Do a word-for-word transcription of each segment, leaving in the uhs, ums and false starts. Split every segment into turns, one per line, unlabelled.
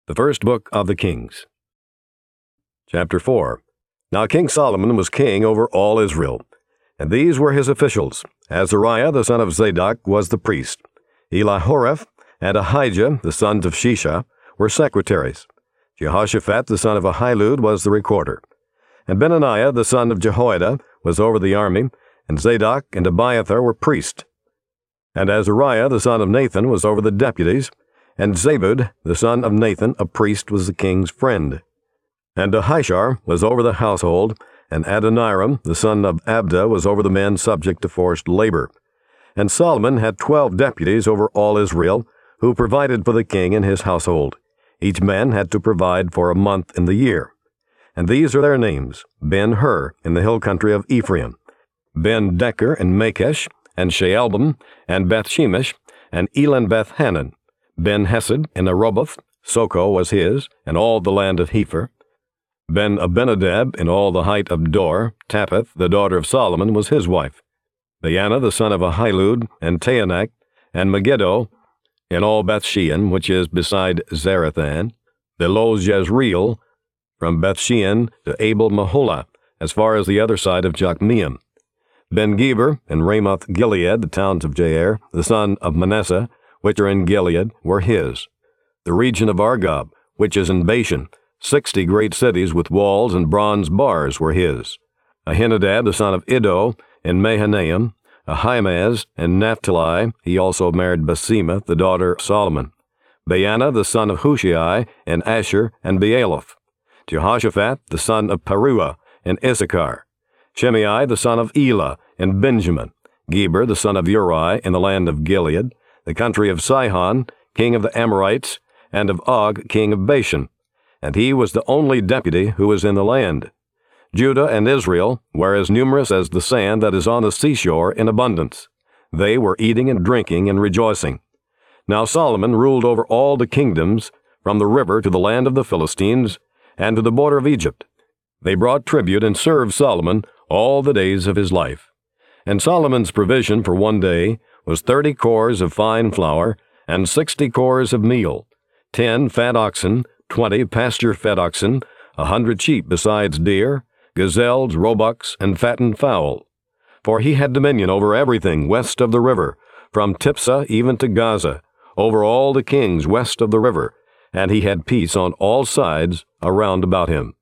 The First Book of the Kings. Chapter four. Now King Solomon was king over all Israel, and these were his officials. Azariah the son of Zadok was the priest. Elihoreph and Ahijah the sons of Shisha were secretaries. Jehoshaphat the son of Ahilud was the recorder. And Benaniah the son of Jehoiada was over the army, and Zadok and Abiathar were priests. And Azariah the son of Nathan was over the deputies, and Zabud the son of Nathan, a priest, was the king's friend. And Ahishar was over the household, and Adoniram the son of Abda was over the men subject to forced labor. And Solomon had twelve deputies over all Israel, who provided for the king and his household. Each man had to provide for a month in the year. And these are their names: Ben-Hur in the hill country of Ephraim, Ben-Decker and Makesh, and Shaalbim, and Beth-Shemesh, and Elon-Beth-Hanan, Ben-Hesed in Aroboth, Soko was his, and all the land of Hepher. Ben-Abinadab in all the height of Dor, Tapeth, the daughter of Solomon, was his wife. Baana the son of Ahilud, and Taanach, and Megiddo, in all Bethshean, which is beside Zarethan, below Jezreel, from Bethshean to Abel-Meholah, as far as the other side of Jokmeam. Ben-Geber and Ramoth-Gilead, the towns of Jair, the son of Manasseh, which are in Gilead, were his. The region of Argob, which is in Bashan, sixty great cities with walls and bronze bars, were his. Ahinadab, the son of Iddo, in Mahanaim, Ahimaaz, and Naphtali, he also married Basemath, the daughter of Solomon. Baana, the son of Hushai, in Asher and Bealoth. Jehoshaphat, the son of Paruah, in Issachar. Shimei, the son of Elah, in Benjamin. Geber, the son of Uri, in the land of Gilead, the country of Sihon, king of the Amorites, and of Og, king of Bashan. And he was the only deputy who was in the land. Judah and Israel were as numerous as the sand that is on the seashore in abundance. They were eating and drinking and rejoicing. Now Solomon ruled over all the kingdoms, from the river to the land of the Philistines, and to the border of Egypt. They brought tribute and served Solomon all the days of his life. And Solomon's provision for one day was thirty cors of fine flour, and sixty cors of meal, ten fat oxen, twenty pasture-fed oxen, a hundred sheep besides deer, gazelles, roebucks, and fattened fowl. For he had dominion over everything west of the river, from Tipsah even to Gaza, over all the kings west of the river, and he had peace on all sides around about him.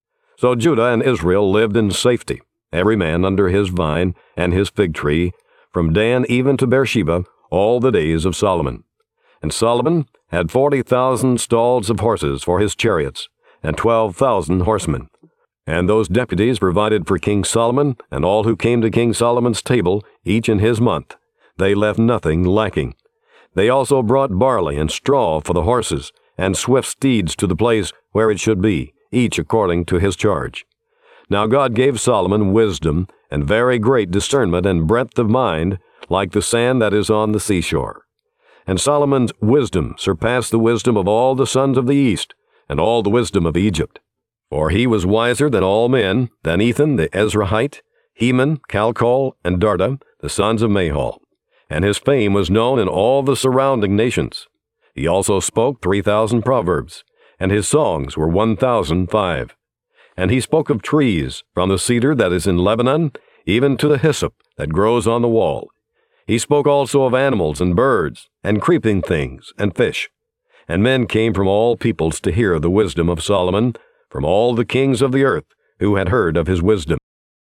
So Judah and Israel lived in safety, every man under his vine and his fig tree, from Dan even to Beersheba, all the days of Solomon. And Solomon had forty thousand stalls of horses for his chariots, and twelve thousand horsemen. And those deputies provided for King Solomon, and all who came to King Solomon's table, each in his month. They left nothing lacking. They also brought barley and straw for the horses, and swift steeds to the place where it should be, each according to his charge. Now God gave Solomon wisdom, and very great discernment and breadth of mind, like the sand that is on the seashore. And Solomon's wisdom surpassed the wisdom of all the sons of the east, and all the wisdom of Egypt. For he was wiser than all men, than Ethan the Ezrahite, Heman, Calcol, and Darda, the sons of Mahol. And his fame was known in all the surrounding nations. He also spoke three thousand proverbs, and his songs were one thousand five. And he spoke of trees, from the cedar that is in Lebanon, even to the hyssop that grows on the wall. He spoke also of animals and birds, and creeping things, and fish. And men came from all peoples to hear the wisdom of Solomon, from all the kings of the earth, who had heard of his wisdom.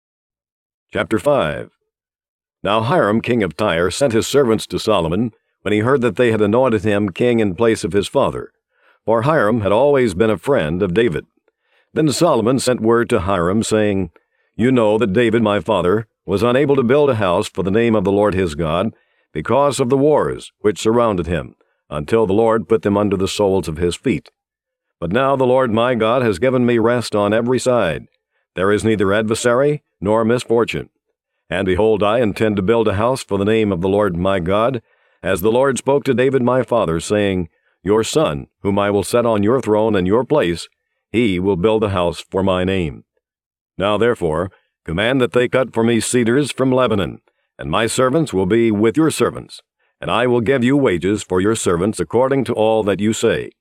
Chapter five. Now Hiram king of Tyre sent his servants to Solomon, when he heard that they had anointed him king in place of his father. For Hiram had always been a friend of David. Then Solomon sent word to Hiram, saying, You know that David my father was unable to build a house for the name of the Lord his God, because of the wars which surrounded him, until the Lord put them under the soles of his feet. But now the Lord my God has given me rest on every side. There is neither adversary nor misfortune. And behold, I intend to build a house for the name of the Lord my God, as the Lord spoke to David my father, saying, Your son, whom I will set on your throne in your place, he will build a house for my name. Now therefore, command that they cut for me cedars from Lebanon, and my servants will be with your servants, and I will give you wages for your servants according to all that you say.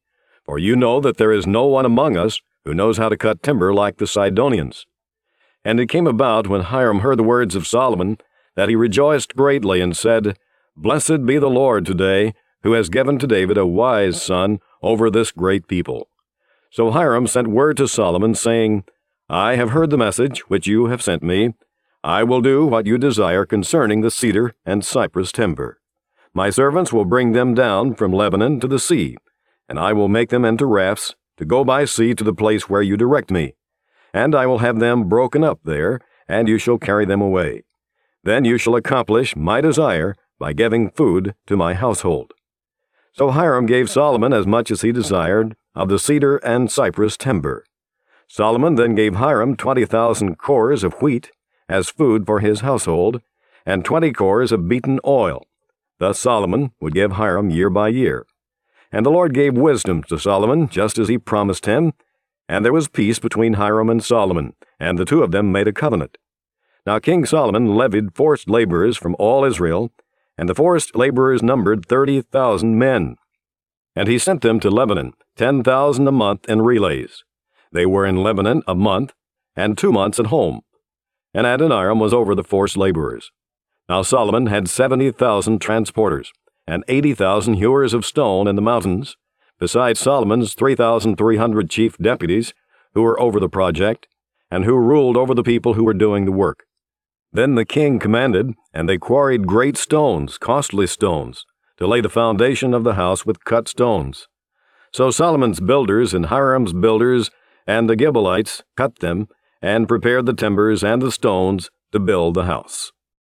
For you know that there is no one among us who knows how to cut timber like the Sidonians. And it came about, when Hiram heard the words of Solomon, that he rejoiced greatly, and said, Blessed be the Lord today, who has given to David a wise son over this great people. So Hiram sent word to Solomon, saying, I have heard the message which you have sent me. I will do what you desire concerning the cedar and cypress timber. My servants will bring them down from Lebanon to the sea, and I will make them into rafts to go by sea to the place where you direct me. And I will have them broken up there, and you shall carry them away. Then you shall accomplish my desire by giving food to my household. So Hiram gave Solomon as much as he desired of the cedar and cypress timber. Solomon then gave Hiram twenty thousand cores of wheat as food for his household, and twenty cores of beaten oil. Thus Solomon would give Hiram year by year. And the Lord gave wisdom to Solomon, just as he promised him, and there was peace between Hiram and Solomon, and the two of them made a covenant. Now King Solomon levied forced laborers from all Israel, and the forced laborers numbered thirty thousand men. And he sent them to Lebanon, ten thousand a month in relays. They were in Lebanon a month, and two months at home. And Adoniram was over the forced laborers. Now Solomon had seventy thousand transporters, and eighty thousand hewers of stone in the mountains, besides Solomon's three thousand three hundred chief deputies, who were over the project, and who ruled over the people who were doing the work. Then the king commanded, and they quarried great stones, costly stones, to lay the foundation of the house with cut stones. So Solomon's builders and Hiram's builders and the Gibeonites cut them, and prepared the timbers and the stones to build the house.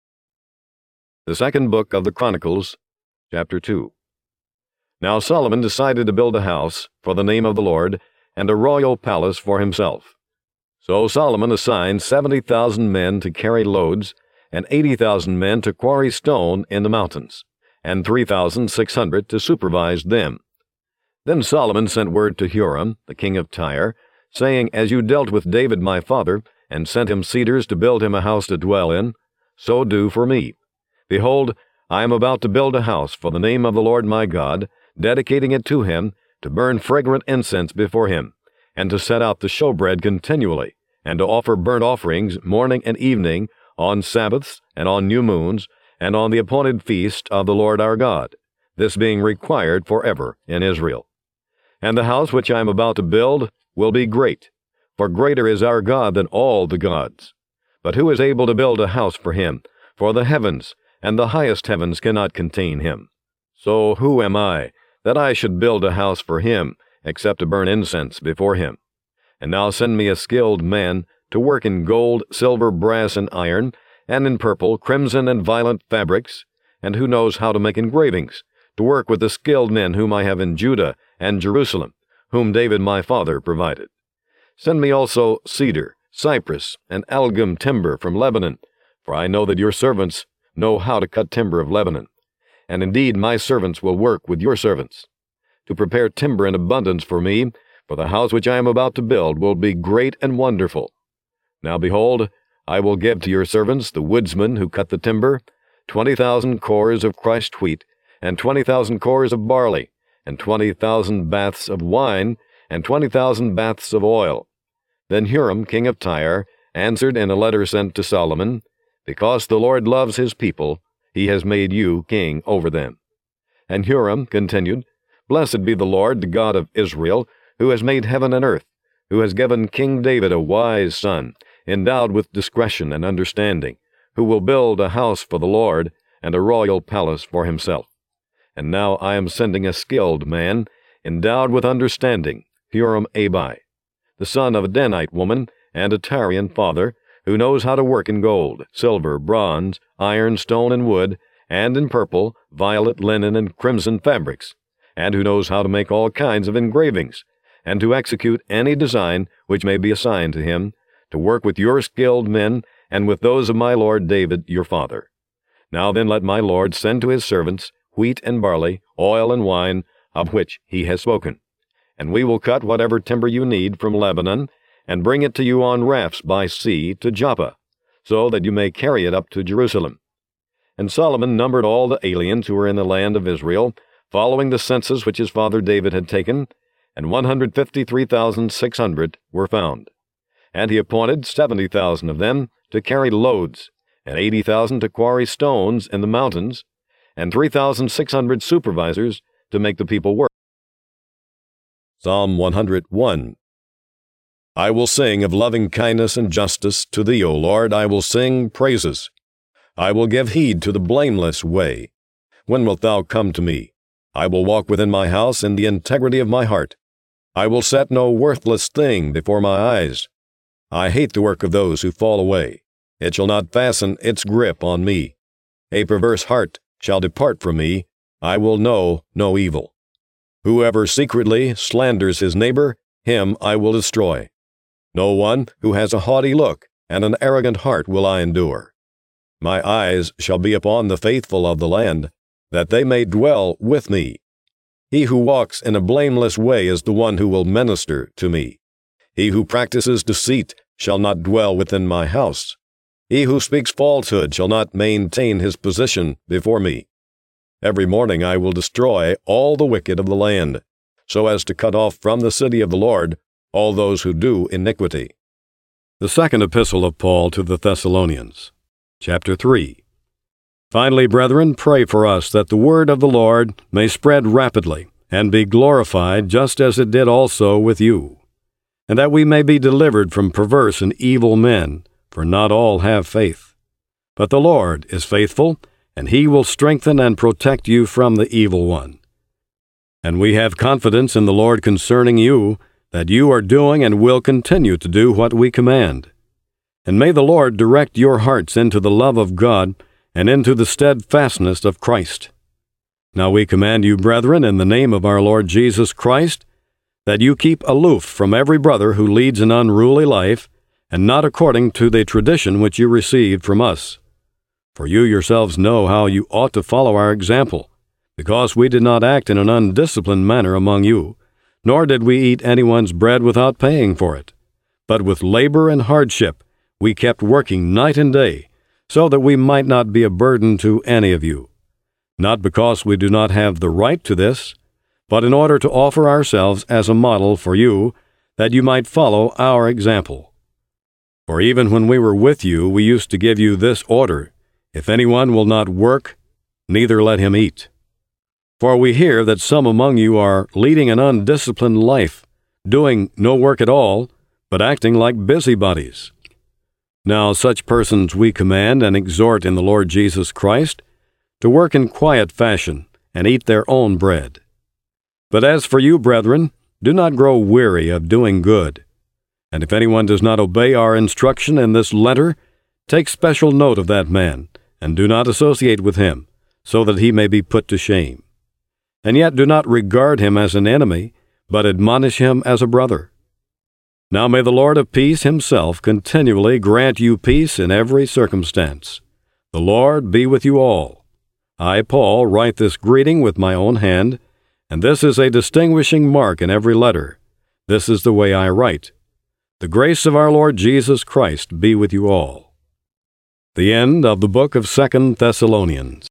The second book of the Chronicles, chapter two. Now Solomon decided to build a house for the name of the Lord, and a royal palace for himself. So Solomon assigned seventy thousand men to carry loads, and eighty thousand men to quarry stone in the mountains, and three thousand six hundred to supervise them. Then Solomon sent word to Huram, the king of Tyre, saying, As you dealt with David my father, and sent him cedars to build him a house to dwell in, so do for me. Behold, I am about to build a house for the name of the Lord my God, dedicating it to him, to burn fragrant incense before him, and to set out the showbread continually, and to offer burnt offerings morning and evening, on Sabbaths, and on new moons, and on the appointed feast of the Lord our God, this being required forever in Israel. And the house which I am about to build will be great, for greater is our God than all the gods. But who is able to build a house for him? For the heavens and the highest heavens cannot contain him. So who am I, that I should build a house for him, except to burn incense before him? And now send me a skilled man to work in gold, silver, brass, and iron, and in purple, crimson, and violet fabrics, and who knows how to make engravings, to work with the skilled men whom I have in Judah and Jerusalem, whom David my father provided. Send me also cedar, cypress, and algum timber from Lebanon, for I know that your servants know how to cut timber of Lebanon. And indeed my servants will work with your servants, to prepare timber in abundance for me, for the house which I am about to build will be great and wonderful. Now behold, I will give to your servants, the woodsmen who cut the timber, twenty thousand cores of crushed wheat, and twenty thousand cores of barley, and twenty thousand baths of wine, and twenty thousand baths of oil. Then Huram, king of Tyre, answered in a letter sent to Solomon, Because the Lord loves his people, he has made you king over them. And Huram continued, Blessed be the Lord, the God of Israel, who has made heaven and earth, who has given King David a wise son, endowed with discretion and understanding, who will build a house for the Lord, and a royal palace for himself. And now I am sending a skilled man, endowed with understanding, Huram-Abi, the son of a Danite woman, and a Tyrian father, who knows how to work in gold, silver, bronze, iron, stone, and wood, and in purple, violet, linen, and crimson fabrics, and who knows how to make all kinds of engravings, and to execute any design which may be assigned to him, to work with your skilled men, and with those of my lord David your father. Now then let my lord send to his servants wheat and barley, oil and wine, of which he has spoken. And we will cut whatever timber you need from Lebanon, and bring it to you on rafts by sea to Joppa, so that you may carry it up to Jerusalem. And Solomon numbered all the aliens who were in the land of Israel, following the census which his father David had taken, and one hundred fifty-three thousand six hundred were found. And he appointed seventy thousand of them to carry loads, and eighty thousand to quarry stones in the mountains, and three thousand six hundred supervisors to make the people work. Psalm one hundred one. I will sing of loving kindness and justice to thee, O Lord. I will sing praises. I will give heed to the blameless way. When wilt thou come to me? I will walk within my house in the integrity of my heart. I will set no worthless thing before my eyes. I hate the work of those who fall away. It shall not fasten its grip on me. A perverse heart shall depart from me. I will know no evil. Whoever secretly slanders his neighbor, him I will destroy. No one who has a haughty look and an arrogant heart will I endure. My eyes shall be upon the faithful of the land, that they may dwell with me. He who walks in a blameless way is the one who will minister to me. He who practices deceit shall not dwell within my house. He who speaks falsehood shall not maintain his position before me. Every morning I will destroy all the wicked of the land, so as to cut off from the city of the Lord all those who do iniquity. The second epistle of Paul to the Thessalonians, chapter three. Finally, brethren, pray for us that the word of the Lord may spread rapidly and be glorified just as it did also with you, and that we may be delivered from perverse and evil men, for not all have faith. But the Lord is faithful, and he will strengthen and protect you from the evil one. And we have confidence in the Lord concerning you, that you are doing and will continue to do what we command. And may the Lord direct your hearts into the love of God and into the steadfastness of Christ. Now we command you, brethren, in the name of our Lord Jesus Christ, that you keep aloof from every brother who leads an unruly life, and not according to the tradition which you received from us. For you yourselves know how you ought to follow our example, because we did not act in an undisciplined manner among you, nor did we eat anyone's bread without paying for it. But with labor and hardship we kept working night and day, so that we might not be a burden to any of you, not because we do not have the right to this, but in order to offer ourselves as a model for you, that you might follow our example. For even when we were with you, we used to give you this order: if anyone will not work, neither let him eat. For we hear that some among you are leading an undisciplined life, doing no work at all, but acting like busybodies. Now such persons we command and exhort in the Lord Jesus Christ to work in quiet fashion and eat their own bread. But as for you, brethren, do not grow weary of doing good. And if anyone does not obey our instruction in this letter, take special note of that man, and do not associate with him, so that he may be put to shame. And yet do not regard him as an enemy, but admonish him as a brother. Now may the Lord of peace himself continually grant you peace in every circumstance. The Lord be with you all. I, Paul, write this greeting with my own hand, and this is a distinguishing mark in every letter. This is the way I write. The grace of our Lord Jesus Christ be with you all. The end of the book of Second Thessalonians.